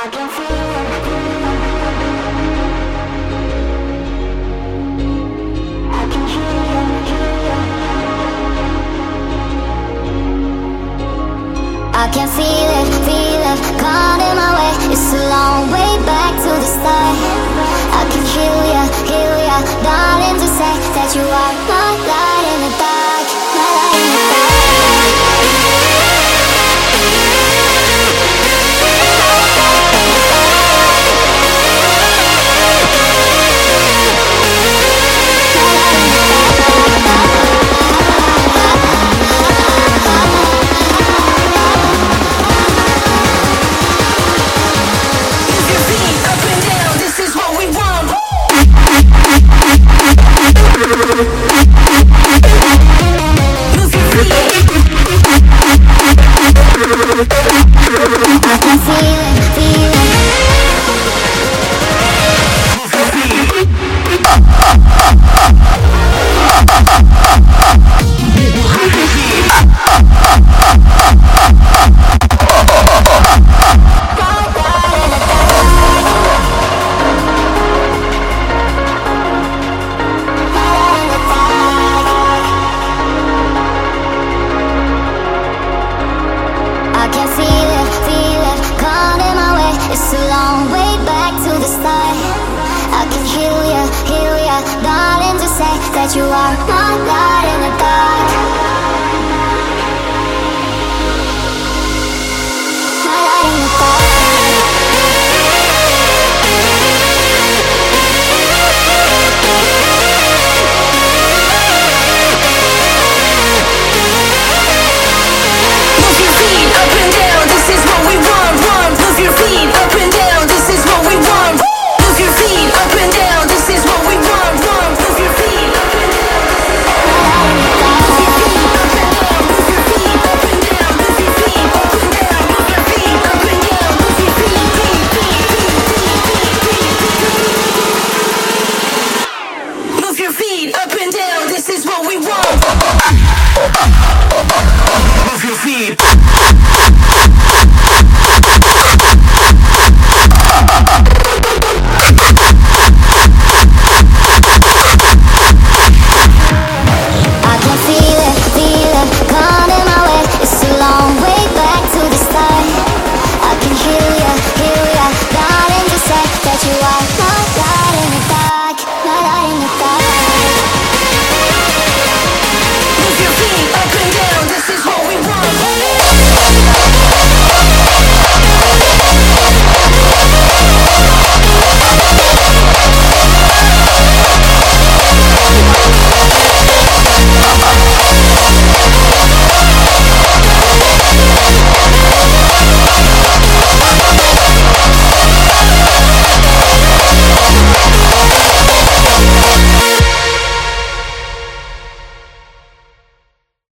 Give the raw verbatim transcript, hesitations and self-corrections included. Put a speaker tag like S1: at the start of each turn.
S1: I can feel it, feel it, caught in my way. It's a long way back to the start. I can heal ya, heal ya, darling, to say that you are my light in the dark, my light in the dark. That you are my life.